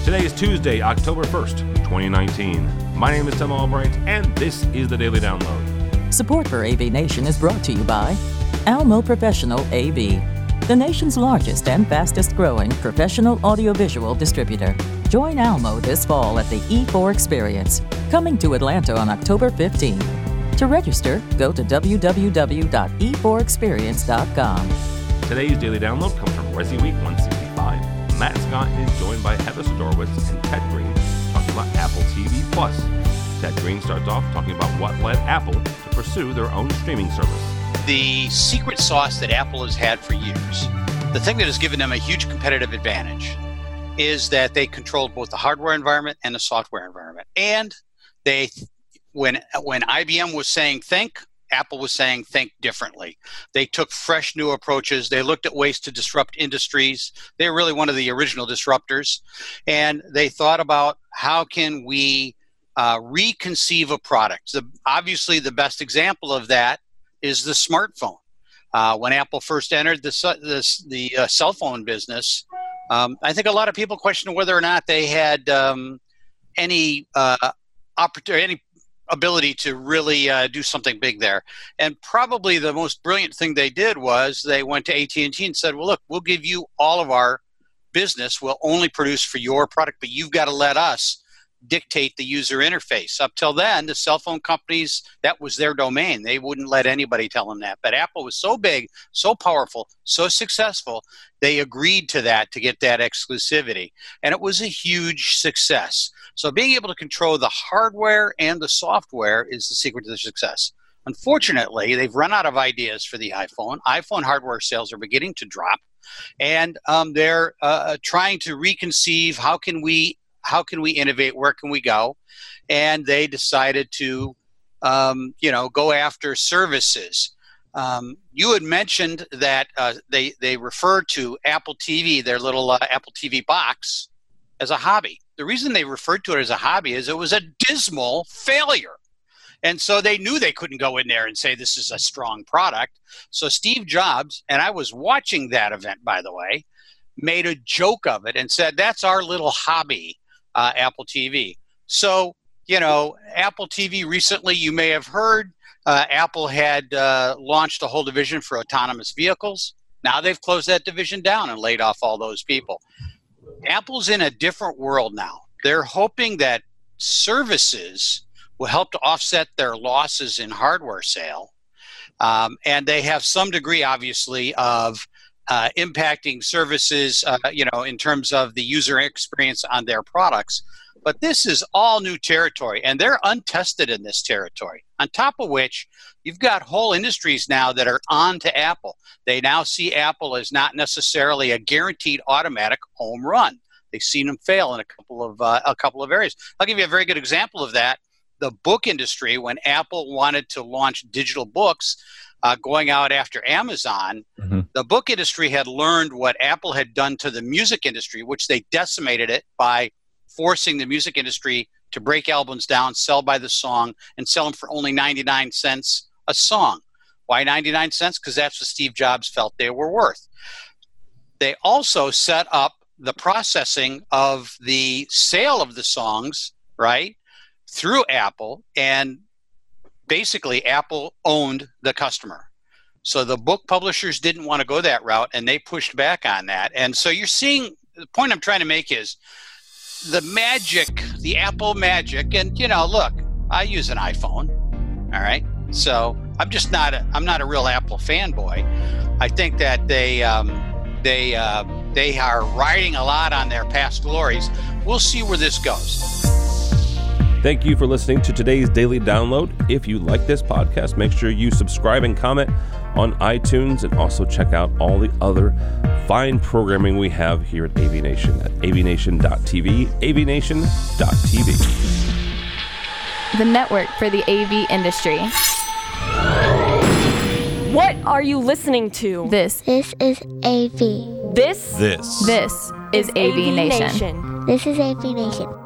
Today is Tuesday, October 1st, 2019. My name is Tim Albright, and this is the Daily Download. Support for AV Nation is brought to you by Almo Professional AV, the nation's largest and fastest growing professional audiovisual distributor. Join Almo this fall at the E4 Experience, coming to Atlanta on October 15th. To register, go to www.e4experience.com. Today's Daily Download comes from Resi Week 165. Matt Scott is joined by Heather Sidorowitz and Ted Green talking about Apple TV+. Ted Green starts off talking about what led Apple to pursue their own streaming service. The secret sauce that Apple has had for years, the thing that has given them a huge competitive advantage, is that they controlled both the hardware environment and the software environment. And they, when IBM was saying think, Apple was saying think differently. They took fresh new approaches. They looked at ways to disrupt industries. They were really one of the original disruptors. And they thought about how can we reconceive a product. Obviously, the best example of that is the smartphone. When Apple first entered the cell phone business, I think a lot of people questioned whether or not they had any opportunity, any ability to really do something big there. And probably the most brilliant thing they did was they went to AT&T and said, well, look, we'll give you all of our business. We'll only produce for your product, but you've got to let us dictate the user interface. Up till then, the cell phone companies, that was their domain. They wouldn't let anybody tell them that. But Apple was so big, so powerful, so successful, they agreed to that to get that exclusivity. And it was a huge success. So being able to control the hardware and the software is the secret to their success. Unfortunately, they've run out of ideas for the iPhone. iPhone hardware sales are beginning to drop. And they're trying to reconceive how can we innovate? Where can we go? And they decided to, go after services. You had mentioned that they referred to Apple TV, their little Apple TV box, as a hobby. The reason they referred to it as a hobby is it was a dismal failure. And so they knew they couldn't go in there and say this is a strong product. So Steve Jobs, and I was watching that event, by the way, made a joke of it and said, that's our little hobby. Apple TV. So, Apple TV recently, you may have heard, Apple had launched a whole division for autonomous vehicles. Now they've closed that division down and laid off all those people. Apple's in a different world now. They're hoping that services will help to offset their losses in hardware sale. And they have some degree, obviously, of impacting services, in terms of the user experience on their products. But this is all new territory, and they're untested in this territory. On top of which, you've got whole industries now that are on to Apple. They now see Apple as not necessarily a guaranteed automatic home run. They've seen them fail in a couple of areas. I'll give you a very good example of that. The book industry, when Apple wanted to launch digital books, going out after Amazon, the book industry had learned what Apple had done to the music industry, which they decimated it by forcing the music industry to break albums down, sell by the song, and sell them for only 99 cents a song. Why 99 cents? Because that's what Steve Jobs felt they were worth. They also set up the processing of the sale of the songs, right, through Apple, and basically, Apple owned the customer. So the book publishers didn't want to go that route, and they pushed back on that. And so you're seeing, the point I'm trying to make is the magic, the Apple magic, and, look, I use an iPhone, all right? So I'm not a real Apple fanboy. I think that they are riding a lot on their past glories. We'll see where this goes. Thank you for listening to today's Daily Download. If you like this podcast, make sure you subscribe and comment on iTunes, and also check out all the other fine programming we have here at AV Nation at avnation.tv, avnation.tv. The network for the AV industry. What are you listening to? This is AV. This is AV Nation. This is AV Nation.